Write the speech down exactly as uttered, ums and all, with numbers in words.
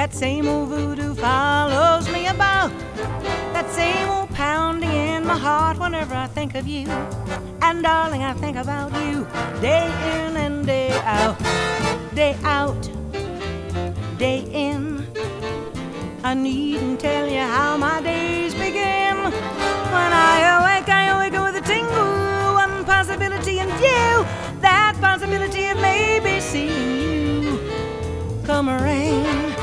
That same old voodoo follows me about. That same old pounding in my heart whenever I think of you. And darling, I think about you day in and day out. Day out, day in. I needn't tell you how my days begin. When I awake, I awaken with a tingle. One possibility in view. That possibility of maybe seeing you. Come rain,